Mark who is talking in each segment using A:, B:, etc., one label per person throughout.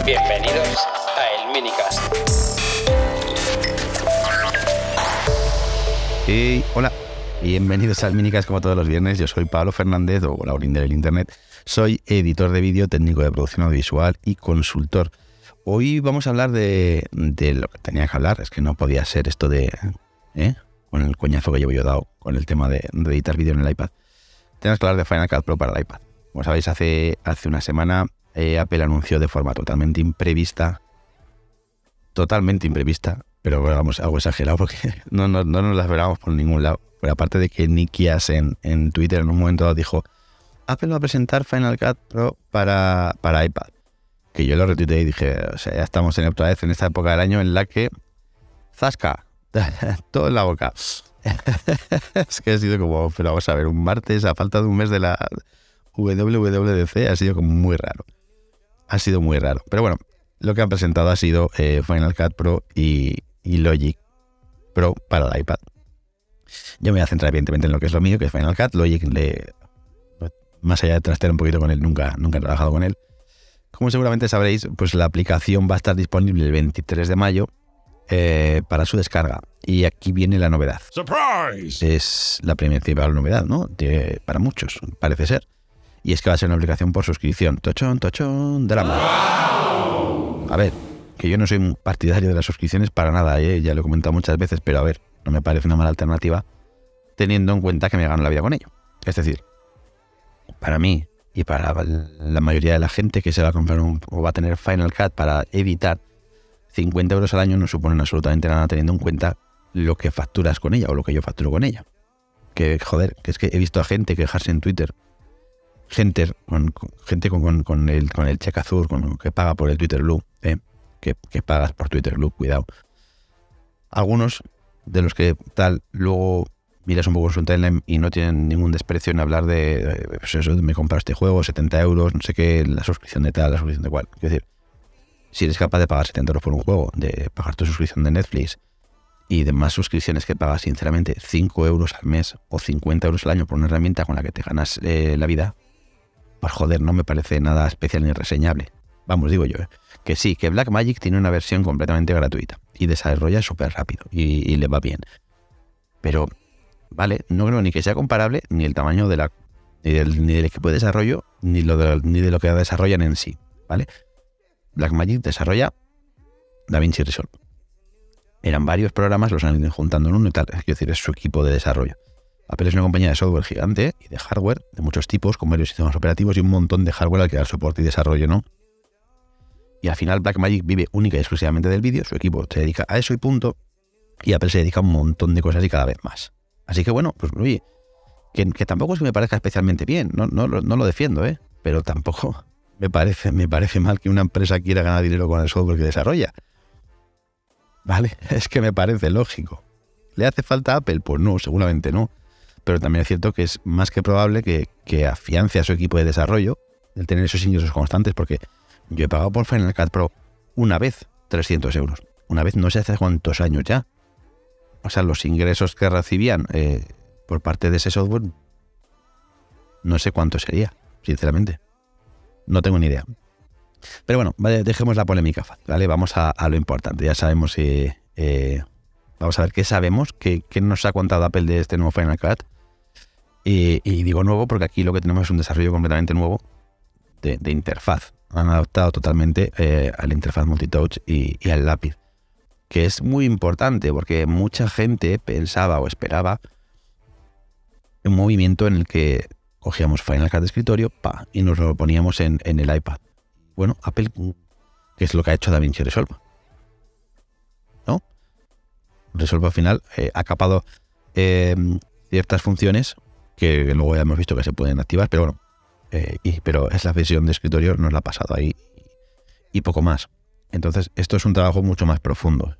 A: Bienvenidos a El Minicast.
B: Hola, bienvenidos al Minicast como todos los viernes. Yo soy Pablo Fernández, o Laurín del Internet. Soy editor de vídeo, técnico de producción audiovisual y consultor. Hoy vamos a hablar de lo que tenía que hablar. Es que no podía ser esto de... con el coñazo que llevo yo dado con el tema de editar vídeo en el iPad. Tenemos que hablar de Final Cut Pro para el iPad. Como sabéis, hace una semana Apple anunció de forma totalmente imprevista, pero vamos, algo exagerado porque no nos las esperábamos por ningún lado. Pero aparte de que Nicky Ash en Twitter en un momento dado dijo: Apple va a presentar Final Cut Pro para iPad. Que yo lo retuiteé y dije, o sea, ya estamos otra vez en esta época del año en la que ¡zasca! Todo en la boca. Es que ha sido como, pero vamos a ver, un martes a falta de un mes de la WWDC ha sido como muy raro. Ha sido muy raro. Pero bueno, lo que han presentado ha sido Final Cut Pro y Logic Pro para el iPad. Yo me voy a centrar evidentemente en lo que es lo mío, que es Final Cut. Logic, más allá de trastear un poquito con él, nunca he trabajado con él. Como seguramente sabréis, pues la aplicación va a estar disponible el 23 de mayo para su descarga. Y aquí viene la novedad. ¡Surprise! Es la principal novedad, ¿no? Para muchos, parece ser. Y es que va a ser una aplicación por suscripción. Tochón, drama. ¡Wow! A ver, que yo no soy un partidario de las suscripciones para nada, ya lo he comentado muchas veces, pero a ver, no me parece una mala alternativa teniendo en cuenta que me gano la vida con ello. Es decir, para mí y para la mayoría de la gente que se va a comprar o va a tener Final Cut para editar, 50 euros al año no suponen absolutamente nada teniendo en cuenta lo que facturas con ella o lo que yo facturo con ella. Que joder, que es que he visto a gente quejarse en Twitter. Gente con el cheque azul, que paga por el Twitter Blue, que pagas por Twitter Blue, cuidado. Algunos de los que tal, luego miras un poco su timeline y no tienen ningún desprecio en hablar de pues eso, me he comprado este juego, 70 euros, no sé qué, la suscripción de tal, la suscripción de cual. Es decir, si eres capaz de pagar 70 euros por un juego, de pagar tu suscripción de Netflix y demás suscripciones que pagas, sinceramente, 5 euros al mes o 50 euros al año por una herramienta con la que te ganas la vida, pues joder, no me parece nada especial ni reseñable. Vamos, digo yo, que sí, que Blackmagic tiene una versión completamente gratuita y desarrolla súper rápido y le va bien. Pero, vale, no creo ni que sea comparable ni el tamaño de ni del equipo de desarrollo ni de lo que desarrollan en sí, ¿vale? Blackmagic desarrolla DaVinci Resolve. Eran varios programas, los han ido juntando en uno y tal. Es decir, es su equipo de desarrollo. Apple es una compañía de software gigante y de hardware de muchos tipos, con varios sistemas operativos y un montón de hardware al que dar soporte y desarrollo, ¿no? Y al final Blackmagic vive única y exclusivamente del vídeo, su equipo se dedica a eso y punto, y Apple se dedica a un montón de cosas y cada vez más. Así que bueno, pues oye, que tampoco es que me parezca especialmente bien, no lo defiendo, pero tampoco me parece mal que una empresa quiera ganar dinero con el software que desarrolla. Vale, es que me parece lógico. ¿Le hace falta a Apple? Pues no, seguramente no. Pero también es cierto que es más que probable que afiance a su equipo de desarrollo el tener esos ingresos constantes, porque yo he pagado por Final Cut Pro una vez 300 euros. Una vez no sé hace cuántos años ya. O sea, los ingresos que recibían por parte de ese software, no sé cuánto sería, sinceramente. No tengo ni idea. Pero bueno, vale, dejemos la polémica fácil, ¿vale? Vamos a lo importante. Ya sabemos vamos a ver qué sabemos, qué nos ha contado Apple de este nuevo Final Cut. Y digo nuevo porque aquí lo que tenemos es un desarrollo completamente nuevo de interfaz. Han adaptado totalmente a la interfaz multitouch y al lápiz, que es muy importante porque mucha gente pensaba o esperaba un movimiento en el que cogíamos Final Cut de escritorio y nos lo poníamos en el iPad. Bueno, Apple, ¿qué es lo que ha hecho DaVinci Resolve? ¿No? Resolve al final ha capado ciertas funciones que luego ya hemos visto que se pueden activar, pero bueno, pero es la versión de escritorio, nos la ha pasado ahí y poco más. Entonces, esto es un trabajo mucho más profundo.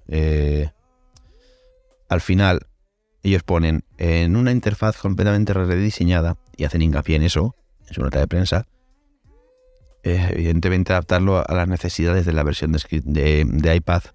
B: Al final, ellos ponen en una interfaz completamente rediseñada y hacen hincapié en eso, en su nota de prensa, evidentemente adaptarlo a las necesidades de la versión de iPad.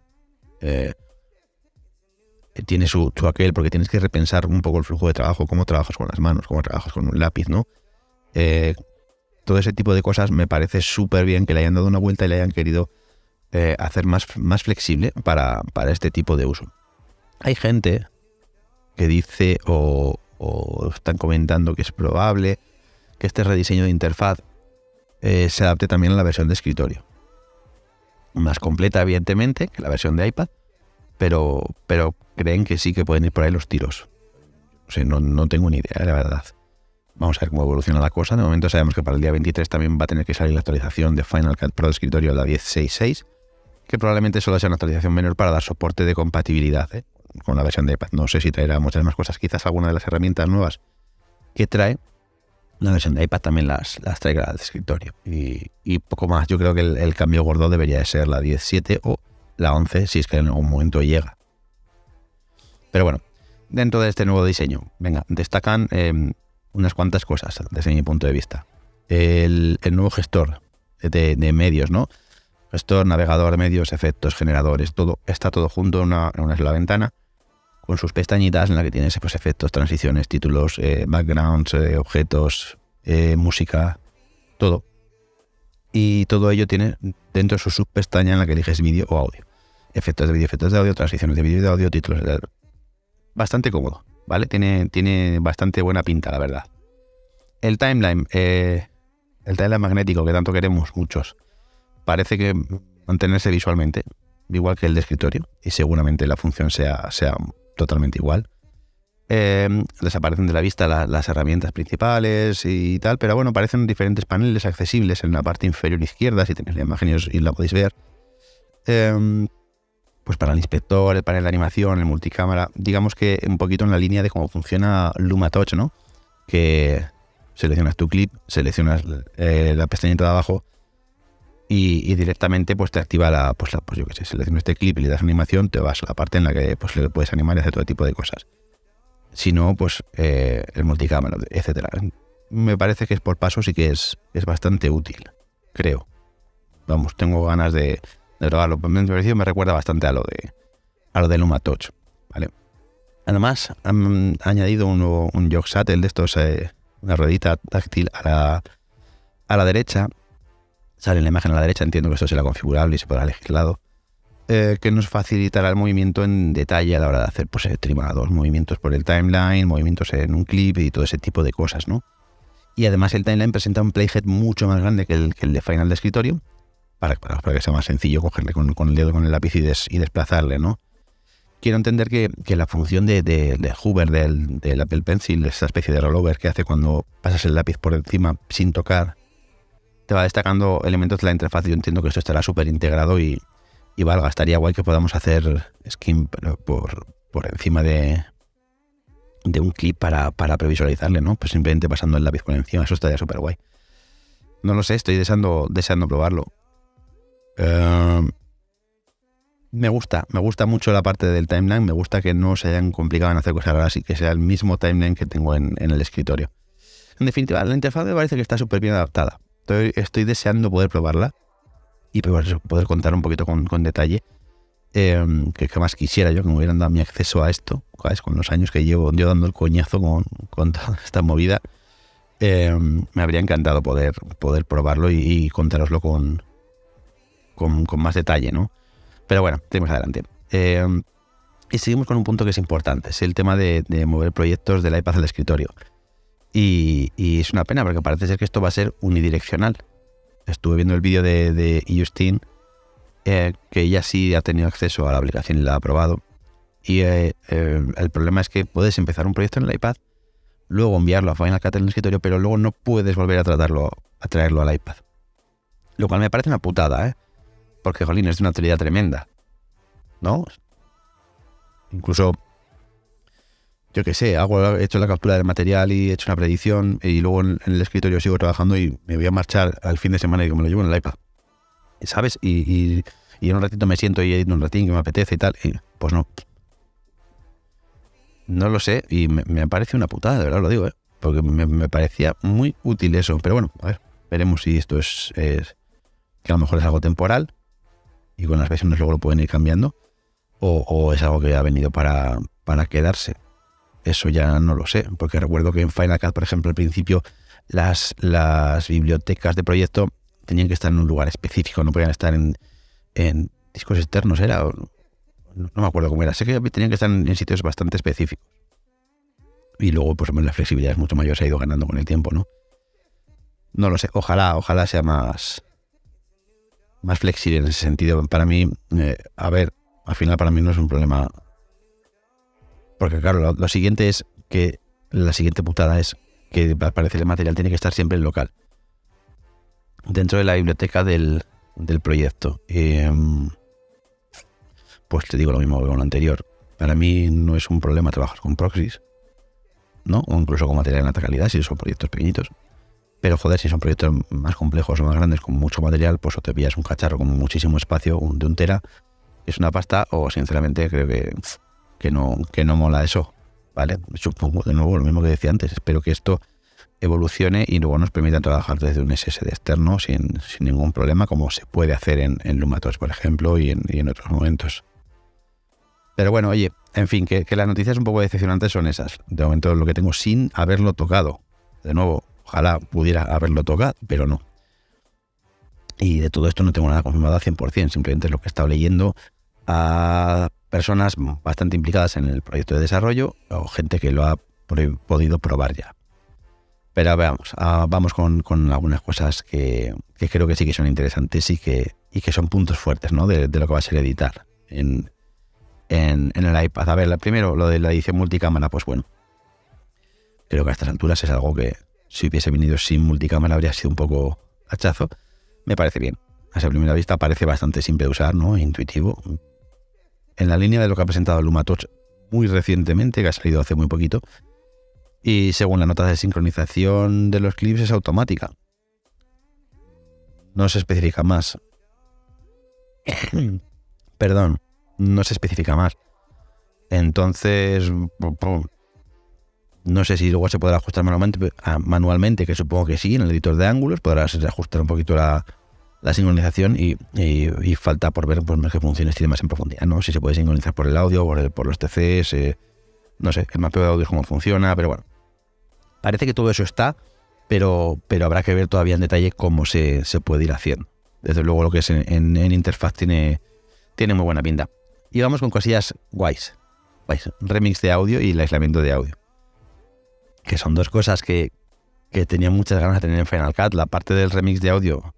B: Tiene su aquel, porque tienes que repensar un poco el flujo de trabajo, cómo trabajas con las manos, cómo trabajas con un lápiz, ¿no? Todo ese tipo de cosas me parece súper bien que le hayan dado una vuelta y le hayan querido hacer más flexible para este tipo de uso. Hay gente que dice o están comentando que es probable que este rediseño de interfaz se adapte también a la versión de escritorio. Más completa, evidentemente, que la versión de iPad, pero creen que sí que pueden ir por ahí los tiros. O sea, no tengo ni idea, la verdad. Vamos a ver cómo evoluciona la cosa. De momento sabemos que para el día 23 también va a tener que salir la actualización de Final Cut Pro de escritorio, la 10.6.6, que probablemente solo sea una actualización menor para dar soporte de compatibilidad con la versión de iPad. No sé si traerá muchas más cosas. Quizás alguna de las herramientas nuevas que trae la versión de iPad también las traiga al escritorio. Y poco más. Yo creo que el cambio gordo debería de ser la 10.7 o la 11, si es que en algún momento llega. Pero bueno, dentro de este nuevo diseño, venga, destacan unas cuantas cosas desde mi punto de vista. El nuevo gestor de medios, ¿no? Gestor, navegador, medios, efectos, generadores, todo está todo junto en una sola ventana, con sus pestañitas en la que tienes pues, efectos, transiciones, títulos, backgrounds, objetos, música, todo. Y todo ello tiene dentro de su subpestaña en la que eliges vídeo o audio. Efectos de vídeo, efectos de audio, transiciones de vídeo y de audio, títulos. Bastante cómodo, ¿vale? Tiene bastante buena pinta, la verdad. El timeline magnético que tanto queremos muchos, parece que mantenerse visualmente, igual que el de escritorio, y seguramente la función sea totalmente igual. Desaparecen de la vista las herramientas principales y tal, pero bueno, aparecen diferentes paneles accesibles en la parte inferior izquierda, si tenéis la imagen y la podéis ver. Pues para el inspector, el panel de animación, el multicámara, digamos que un poquito en la línea de cómo funciona Luma Touch, ¿no? Que seleccionas tu clip, seleccionas la pestañita de abajo y directamente pues te activa pues yo qué sé, seleccionas este clip y le das animación, te vas a la parte en la que pues le puedes animar y hacer todo tipo de cosas. Si no, pues el multicámara, etcétera. Me parece que es por pasos y que es bastante útil, creo. Vamos, tengo ganas de probarlo. Me recuerda bastante a lo de Luma Touch, ¿vale? Además, han añadido un jog shuttle de estos, una ruedita táctil a la derecha. Sale la imagen a la derecha, entiendo que esto será configurable y se podrá elegir lado. Que nos facilitará el movimiento en detalle a la hora de hacer pues, trimados, movimientos por el timeline, movimientos en un clip y todo ese tipo de cosas, ¿no? Y además el timeline presenta un playhead mucho más grande que el de Final de escritorio, para que sea más sencillo cogerle con el dedo, con el lápiz y desplazarle, ¿no? Quiero entender que la función de hover del Apple Pencil, esa especie de rollover que hace cuando pasas el lápiz por encima sin tocar, te va destacando elementos de la interfaz. Yo entiendo que esto estará súper integrado y valga, estaría guay que podamos hacer skim por encima de un clip para previsualizarle, ¿no? Pues simplemente pasando el lápiz por encima, eso estaría súper guay. No lo sé, estoy deseando probarlo. Me gusta mucho la parte del timeline, me gusta que no se hayan complicado en hacer cosas raras y que sea el mismo timeline que tengo en el escritorio. En definitiva, la interfaz me parece que está súper bien adaptada. Estoy deseando poder probarla y poder contar un poquito con detalle que más quisiera yo que me hubieran dado mi acceso a esto, ¿sabes? Con los años que llevo yo dando el coñazo con toda esta movida. Me habría encantado poder probarlo y contároslo con más detalle, ¿no? Pero bueno, seguimos adelante. Y seguimos con un punto que es importante, es el tema de mover proyectos del iPad al escritorio. Y es una pena porque parece ser que esto va a ser unidireccional. Estuve viendo el vídeo de Justine, que ella sí ha tenido acceso a la aplicación y la ha probado. Y el problema es que puedes empezar un proyecto en el iPad, luego enviarlo a Final Cut en el escritorio, pero luego no puedes volver a traerlo al iPad. Lo cual me parece una putada, porque, jolín, es de una utilidad tremenda, ¿no? Incluso, yo qué sé, he hecho la captura del material y he hecho una predicción y luego en el escritorio sigo trabajando y me voy a marchar al fin de semana y me lo llevo en el iPad, ¿sabes? Y en un ratito me siento y edito un ratín que me apetece y tal, y pues no. No lo sé y me parece una putada, de verdad lo digo, porque me parecía muy útil eso. Pero bueno, a ver, veremos si esto es que a lo mejor es algo temporal y con las versiones luego lo pueden ir cambiando o es algo que ha venido para quedarse. Eso ya no lo sé, porque recuerdo que en Final Cut, por ejemplo, al principio las bibliotecas de proyecto tenían que estar en un lugar específico, no podían estar en en discos externos, no me acuerdo cómo era. Sé que tenían que estar en sitios bastante específicos. Y luego, pues la flexibilidad es mucho mayor, se ha ido ganando con el tiempo, ¿no? No lo sé, ojalá sea más flexible en ese sentido. Para mí, al final para mí no es un problema. Porque claro, lo siguiente es que la siguiente putada es que al parecer el material tiene que estar siempre en local, dentro de la biblioteca del proyecto. Pues te digo lo mismo que con lo anterior. Para mí no es un problema trabajar con proxies, ¿no? O incluso con material de alta calidad si son proyectos pequeñitos. Pero joder, si son proyectos más complejos o más grandes con mucho material, pues o te pillas un cacharro con muchísimo espacio, de 1 tera, es una pasta, o sinceramente creo que no mola eso, ¿vale? Supongo, de nuevo, lo mismo que decía antes, espero que esto evolucione y luego nos permita trabajar desde un SSD externo sin ningún problema, como se puede hacer en Lumatorch, por ejemplo, y en otros momentos. Pero bueno, oye, en fin, que las noticias un poco decepcionantes son esas. De momento lo que tengo sin haberlo tocado. De nuevo, ojalá pudiera haberlo tocado, pero no. Y de todo esto no tengo nada confirmado al 100%, simplemente es lo que he estado leyendo a personas bastante implicadas en el proyecto de desarrollo o gente que lo ha podido probar ya. Pero veamos, vamos con algunas cosas que creo que sí que son interesantes y que son puntos fuertes, ¿no? de lo que va a ser editar en el iPad. A ver, primero lo de la edición multicámara, pues bueno, creo que a estas alturas es algo que si hubiese venido sin multicámara habría sido un poco hachazo. Me parece bien. A esa primera vista parece bastante simple de usar, ¿no? Intuitivo. En la línea de lo que ha presentado Lumatorch muy recientemente, que ha salido hace muy poquito. Y según la nota de sincronización de los clips es automática. No se especifica más. Perdón, no se especifica más. Entonces, no sé si luego se podrá ajustar manualmente, que supongo que sí, en el editor de ángulos podrás ajustar un poquito la sincronización y falta por ver pues, qué funciones tiene más en profundidad, ¿no? Si se puede sincronizar por el audio, por los TCs, no sé, el mapeo de audio cómo funciona, pero bueno. Parece que todo eso está, pero habrá que ver todavía en detalle cómo se puede ir haciendo. Desde luego lo que es en interfaz tiene muy buena pinta. Y vamos con cosillas guays. Remix de audio y el aislamiento de audio. Que son dos cosas que tenía muchas ganas de tener en Final Cut. La parte del remix de audio,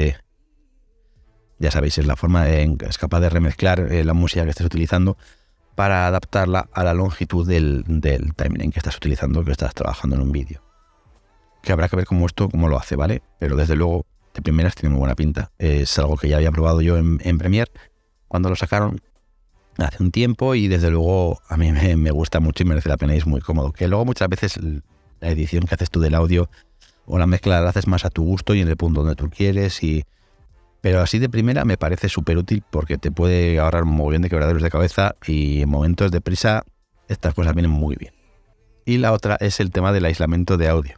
B: ya sabéis, es la forma es capaz de remezclar la música que estés utilizando para adaptarla a la longitud del timeline que estás utilizando, que estás trabajando en un vídeo. Que habrá que ver cómo lo hace, ¿vale? Pero desde luego, de primeras tiene muy buena pinta. Es algo que ya había probado yo en Premiere cuando lo sacaron hace un tiempo y desde luego a mí me gusta mucho y merece la pena y es muy cómodo. Que luego muchas veces la edición que haces tú del audio o la mezcla la haces más a tu gusto y en el punto donde tú quieres pero así de primera me parece súper útil porque te puede ahorrar un mogollón de quebraderos de cabeza y en momentos de prisa estas cosas vienen muy bien. Y la otra es el tema del aislamiento de audio.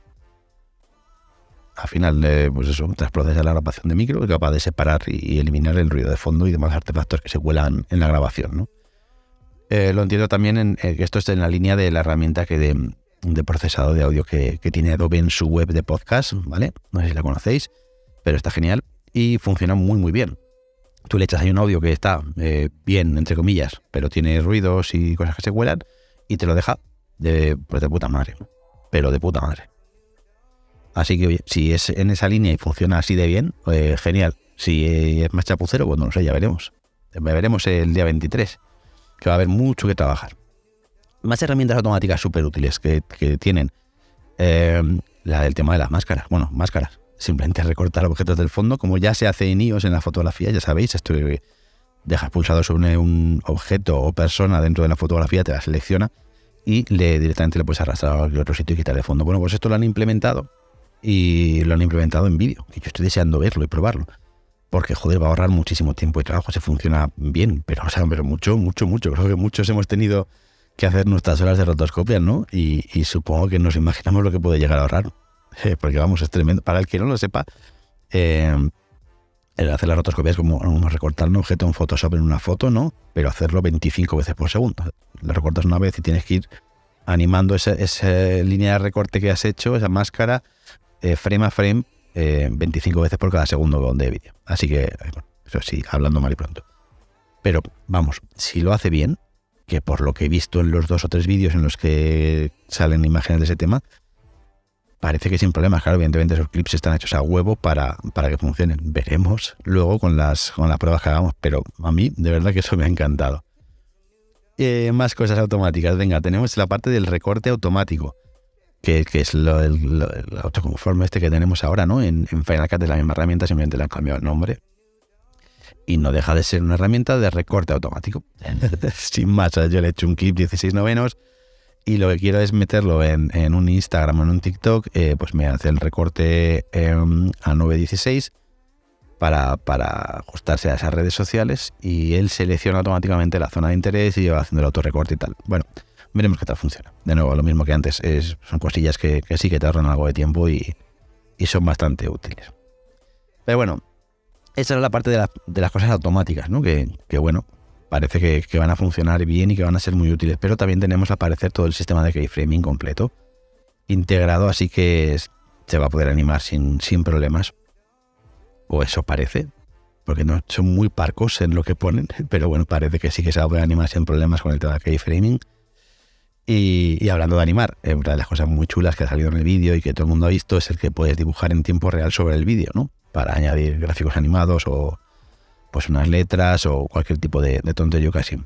B: Al final, pues eso, tras procesar la grabación de micro, es capaz de separar y eliminar el ruido de fondo y demás artefactos que se cuelan en la grabación, ¿no? Lo entiendo también en que esto está en la línea de la herramienta de procesado de audio que tiene Adobe en su web de podcast, ¿vale? No sé si la conocéis, pero está genial y funciona muy muy bien. Tú le echas ahí un audio que está bien, entre comillas, pero tiene ruidos y cosas que se cuelan y te lo deja de puta madre, pero de puta madre. Así que oye, si es en esa línea y funciona así de bien, genial. Si es más chapucero, pues no lo sé, ya veremos. Veremos el día 23, que va a haber mucho que trabajar. Más herramientas automáticas súper útiles que tienen. El tema de las máscaras. Bueno, máscaras. Simplemente recortar objetos del fondo, como ya se hace en iOS en la fotografía, ya sabéis, esto que dejas pulsado sobre un objeto o persona dentro de la fotografía, te la selecciona y directamente le puedes arrastrar a cualquier otro sitio y quitar el fondo. Bueno, pues esto lo han implementado y lo han implementado en vídeo, que yo estoy deseando verlo y probarlo, porque joder, va a ahorrar muchísimo tiempo y trabajo, se funciona bien, pero mucho, creo que muchos hemos tenido que hacer nuestras horas de rotoscopia, ¿no? Y supongo que nos imaginamos lo que puede llegar a ahorrar, porque vamos, es tremendo. Para el que no lo sepa, el hacer la rotoscopia es como recortar un objeto en Photoshop en una foto, ¿no? Pero hacerlo 25 veces por segundo. Lo recortas una vez y tienes que ir animando esa línea de recorte que has hecho, esa máscara, frame a frame, 25 veces por cada segundo de vídeo. Así que, bueno, Eso sí, hablando mal y pronto. Pero vamos, si lo hace bien, que por lo que he visto en los 2 o 3 vídeos en los que salen imágenes de ese tema, parece que sin problemas. Claro, evidentemente esos clips están hechos a huevo para que funcionen. Veremos luego con las pruebas que hagamos, pero a mí de verdad que eso me ha encantado. Más cosas automáticas. Venga, tenemos la parte del recorte automático, que es el autoconforme este que tenemos ahora, ¿no? En Final Cut es la misma herramienta, simplemente le han cambiado el nombre. Y no deja de ser una herramienta de recorte automático. Sin más, yo le he hecho un clip 16/9 y lo que quiero es meterlo en un Instagram o en un TikTok, pues me hace el recorte a 9:16 para ajustarse a esas redes sociales, y él selecciona automáticamente la zona de interés y va haciendo el autorrecorte y tal. Bueno, veremos qué tal funciona. De nuevo, lo mismo que antes, son cosillas que sí que te ahorran algo de tiempo y son bastante útiles. Pero bueno, esa es la parte de las cosas automáticas, ¿no? Que bueno, parece que van a funcionar bien y que van a ser muy útiles, pero también tenemos al parecer todo el sistema de keyframing completo integrado, así que se va a poder animar sin problemas, o eso parece, porque no son muy parcos en lo que ponen, pero bueno, parece que sí que se va a poder animar sin problemas con el tema de keyframing. Y hablando de animar, una de las cosas muy chulas que ha salido en el vídeo y que todo el mundo ha visto es el que puedes dibujar en tiempo real sobre el vídeo, ¿no? Para añadir gráficos animados o pues unas letras o cualquier tipo de tonterío casi.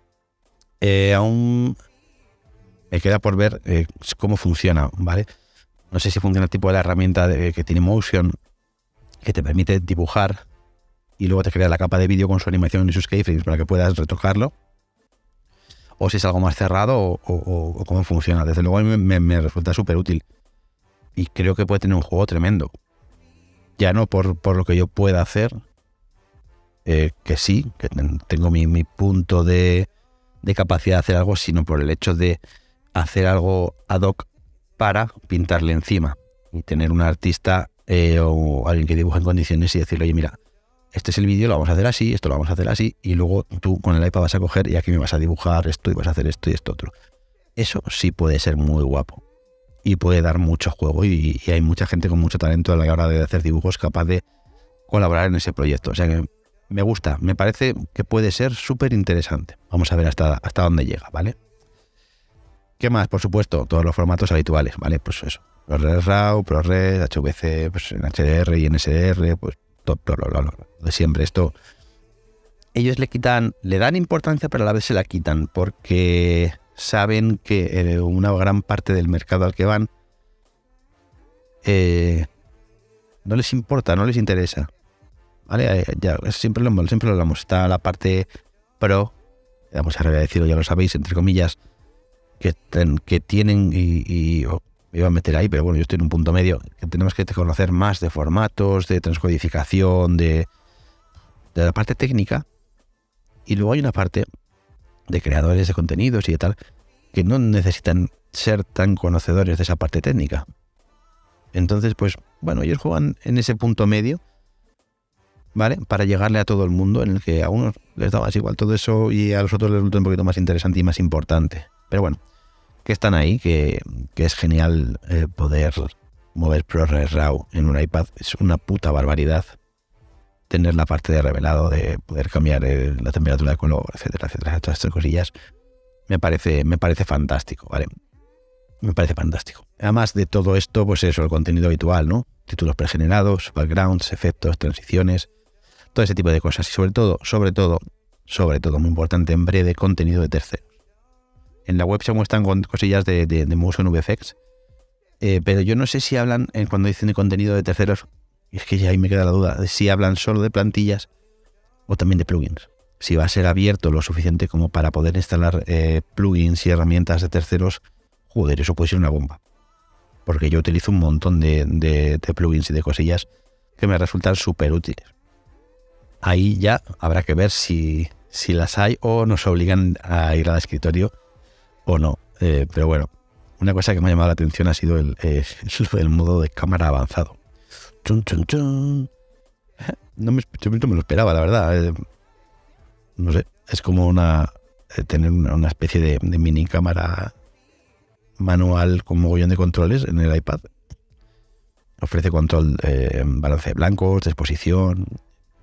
B: Aún me queda por ver cómo funciona, ¿vale? No sé si funciona el tipo de la herramienta que tiene Motion, que te permite dibujar y luego te crea la capa de vídeo con su animación y sus keyframes para que puedas retocarlo, o si es algo más cerrado o cómo funciona. Desde luego a mí me resulta súper útil y creo que puede tener un juego tremendo. Ya no por lo que yo pueda hacer, que sí, que tengo mi punto de capacidad de hacer algo, sino por el hecho de hacer algo ad hoc para pintarle encima y tener un artista o alguien que dibuje en condiciones y decirle, oye, mira, este es el vídeo, lo vamos a hacer así, esto lo vamos a hacer así, y luego tú con el iPad vas a coger y aquí me vas a dibujar esto y vas a hacer esto y esto otro. Eso sí puede ser muy guapo y puede dar mucho juego, y hay mucha gente con mucho talento a la hora de hacer dibujos capaz de colaborar en ese proyecto. O sea que me gusta, me parece que puede ser súper interesante. Vamos a ver hasta dónde llega, ¿vale? ¿Qué más? Por supuesto, todos los formatos habituales, ¿vale? Pues eso, ProRes RAW, ProRes, HVC, pues en HDR y en SDR, pues todo lo de siempre. Esto, ellos le dan importancia, pero a la vez se la quitan, porque saben que una gran parte del mercado al que van no les importa, no les interesa, ¿vale? Ya siempre lo hablamos. Está la parte pro, vamos a decirlo, ya lo sabéis, entre comillas, que tienen y me iba a meter ahí, pero bueno, yo estoy en un punto medio, que tenemos que conocer más de formatos, de transcodificación, de la parte técnica, y luego hay una parte de creadores de contenidos y de tal, que no necesitan ser tan conocedores de esa parte técnica. Entonces, pues, bueno, ellos juegan en ese punto medio, ¿vale? Para llegarle a todo el mundo, en el que a unos les da más igual todo eso y a los otros les resulta un poquito más interesante y más importante. Pero bueno, que están ahí, que es genial poder mover ProRes RAW en un iPad. Es una puta barbaridad tener la parte de revelado, de poder cambiar la temperatura de color, etcétera, todas estas cosillas. Me parece fantástico, ¿vale? Me parece fantástico. Además de todo esto, pues eso, el contenido habitual, ¿no? Títulos pregenerados, backgrounds, efectos, transiciones, todo ese tipo de cosas. Y sobre todo, muy importante, en breve, contenido de terceros. En la web se muestran con cosillas de Motion VFX, pero yo no sé si hablan, cuando dicen de contenido de terceros, y es que ya ahí me queda la duda, de si hablan solo de plantillas o también de plugins. Si va a ser abierto lo suficiente como para poder instalar plugins y herramientas de terceros, joder, eso puede ser una bomba. Porque yo utilizo un montón de plugins y de cosillas que me resultan súper útiles. Ahí ya habrá que ver si las hay o nos obligan a ir al escritorio o no. Pero bueno, una cosa que me ha llamado la atención ha sido el modo de cámara avanzado. Chun, chun, chun. No me lo esperaba, la verdad. No sé, es como tener una especie de mini cámara manual con mogollón de controles en el iPad. Ofrece control balance de blancos, de exposición,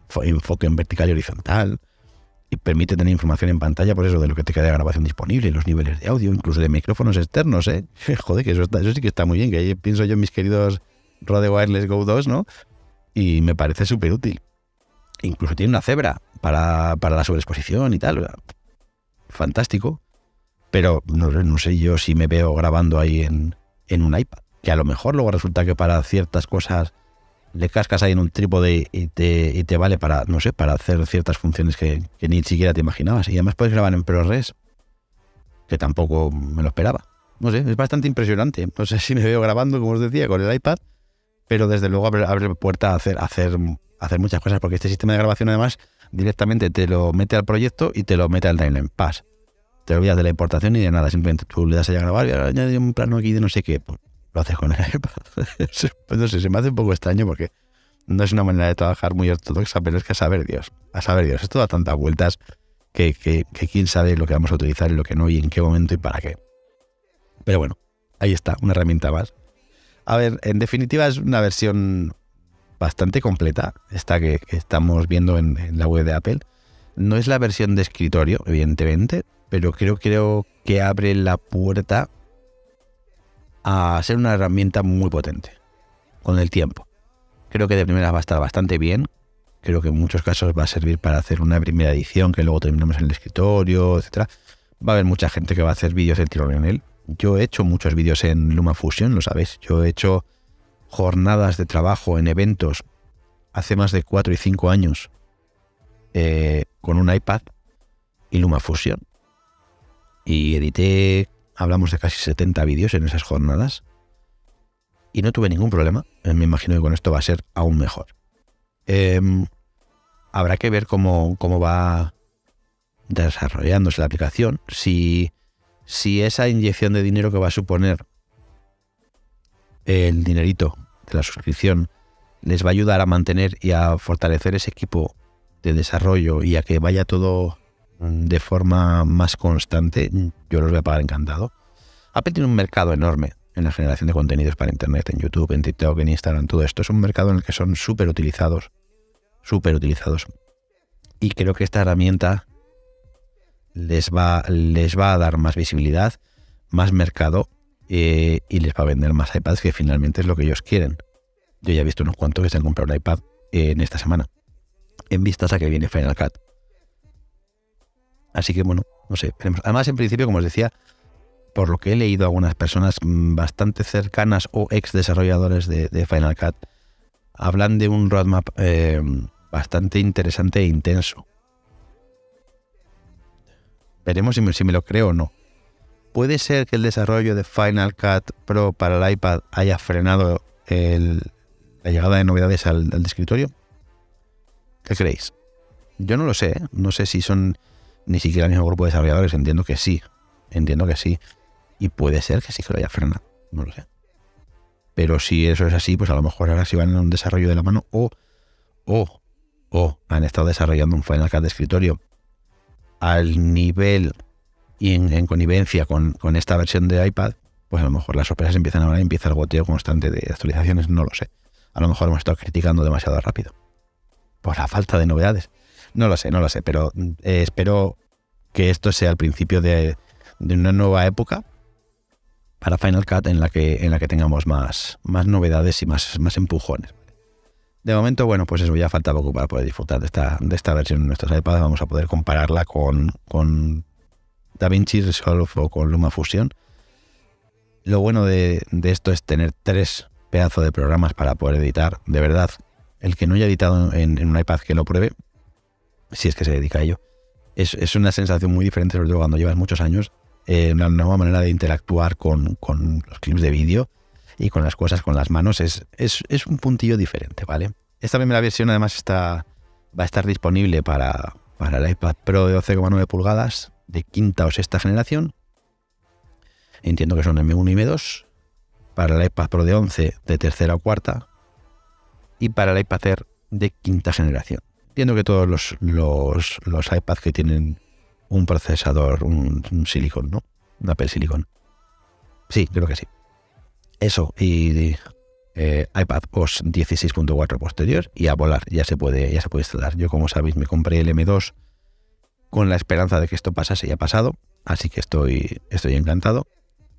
B: enfoque en vertical y horizontal, y permite tener información en pantalla, por eso, de lo que te queda de grabación disponible, los niveles de audio, incluso de micrófonos externos, ¿eh? Joder, que eso sí que está muy bien, que ahí pienso yo en mis queridos Rode Wireless Go 2, ¿no? Y me parece súper útil. Incluso tiene una cebra para la sobreexposición y tal. Fantástico. Pero no sé yo si me veo grabando ahí en un iPad. Que a lo mejor luego resulta que para ciertas cosas le cascas ahí en un trípode y te vale para, no sé, para hacer ciertas funciones que ni siquiera te imaginabas. Y además puedes grabar en ProRes, que tampoco me lo esperaba. No sé, es bastante impresionante. No sé si me veo grabando, como os decía, con el iPad, pero desde luego abre puerta a hacer muchas cosas, porque este sistema de grabación además directamente te lo mete al proyecto y te lo mete al Timeline Pass. Te olvidas de la importación ni de nada, simplemente tú le das a grabar y añadir un plano aquí de no sé qué, pues lo haces con el iPad. Pues no sé, se me hace un poco extraño porque no es una manera de trabajar muy ortodoxa, pero es que a saber Dios, esto da tantas vueltas que quién sabe lo que vamos a utilizar y lo que no, y en qué momento y para qué. Pero bueno, ahí está, una herramienta más. A ver, en definitiva es una versión bastante completa, esta que estamos viendo en la web de Apple. No es la versión de escritorio, evidentemente, pero creo que abre la puerta a ser una herramienta muy potente con el tiempo. Creo que de primera va a estar bastante bien. Creo que en muchos casos va a servir para hacer una primera edición que luego terminamos en el escritorio, etcétera. Va a haber mucha gente que va a hacer vídeos del tirón en él. Yo he hecho muchos vídeos en LumaFusion, lo sabéis. Yo he hecho jornadas de trabajo en eventos hace más de 4 y 5 años con un iPad y LumaFusion. Y edité, hablamos de casi 70 vídeos en esas jornadas. Y no tuve ningún problema. Me imagino que con esto va a ser aún mejor. Habrá que ver cómo va desarrollándose la aplicación. Si esa inyección de dinero que va a suponer el dinerito de la suscripción les va a ayudar a mantener y a fortalecer ese equipo de desarrollo y a que vaya todo de forma más constante, yo los voy a pagar encantado. Apple tiene un mercado enorme en la generación de contenidos para Internet, en YouTube, en TikTok, en Instagram, todo esto. Es un mercado en el que son súper utilizados. Y creo que esta herramienta les va a dar más visibilidad, más mercado, y les va a vender más iPads, que finalmente es lo que ellos quieren. Yo ya he visto unos cuantos que se han comprado un iPad en esta semana, en vistas a que viene Final Cut. Así que bueno, no sé, veremos. Además, en principio, como os decía, por lo que he leído a algunas personas bastante cercanas o ex desarrolladores de Final Cut, hablan de un roadmap bastante interesante e intenso. Veremos si me lo creo o no. ¿Puede ser que el desarrollo de Final Cut Pro para el iPad haya frenado la llegada de novedades al de escritorio? ¿Qué creéis? Yo no lo sé, ¿eh? No sé si son ni siquiera el mismo grupo de desarrolladores. Entiendo que sí. Y puede ser que sí que lo haya frenado. No lo sé. Pero si eso es así, pues a lo mejor ahora sí van en un desarrollo de la mano o han estado desarrollando un Final Cut de escritorio al nivel y en connivencia con esta versión de iPad, pues a lo mejor las sorpresas empiezan ahora y empieza el goteo constante de actualizaciones. No lo sé. A lo mejor hemos estado criticando demasiado rápido por la falta de novedades. No lo sé, pero espero que esto sea el principio de una nueva época para Final Cut en la que tengamos más novedades y más empujones. De momento, bueno, pues eso, ya falta poco para poder disfrutar de esta versión de nuestros iPads. Vamos a poder compararla con DaVinci Resolve o con LumaFusion. Lo bueno de esto es tener 3 pedazos de programas para poder editar. De verdad, el que no haya editado en un iPad, que lo pruebe, si es que se dedica a ello. Es una sensación muy diferente, sobre todo cuando llevas muchos años. Una nueva manera de interactuar con los clips de vídeo y con las cosas, con las manos, es un puntillo diferente, ¿vale? Esta primera versión además va a estar disponible para el iPad Pro de 12,9 pulgadas de quinta o sexta generación. Entiendo que son M1 y M2. Para el iPad Pro de 11 de tercera o cuarta. Y para el iPad Air de quinta generación. Entiendo que todos los iPads que tienen un procesador, un Silicon, ¿no? Un Apple Silicon. Sí, creo que sí. Eso, y iPad OS 16.4 posterior y a volar, ya se puede instalar. Yo, como sabéis, me compré el M2 con la esperanza de que esto pasase y ha pasado, así que estoy encantado.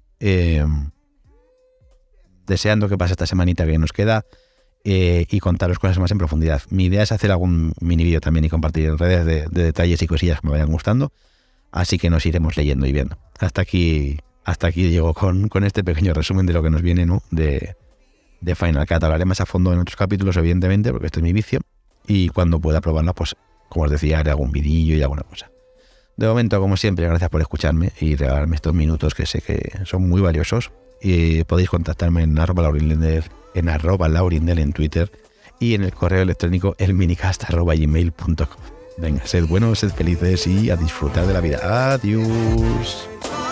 B: Deseando que pase esta semanita que nos queda y contaros cosas más en profundidad. Mi idea es hacer algún mini vídeo también y compartir en redes de detalles y cosillas que me vayan gustando, así que nos iremos leyendo y viendo. Hasta aquí llego con este pequeño resumen de lo que nos viene, ¿no? de Final Cut. Hablaré más a fondo en otros capítulos, evidentemente, porque este es mi vicio, y cuando pueda probarla, pues como os decía, haré algún vidillo y alguna cosa. De momento, como siempre, gracias por escucharme y regalarme estos minutos que sé que son muy valiosos. Y podéis contactarme en @laurindel en Twitter y en el correo electrónico elminicast@gmail.com. Venga, sed buenos, sed felices y a disfrutar de la vida. Adiós.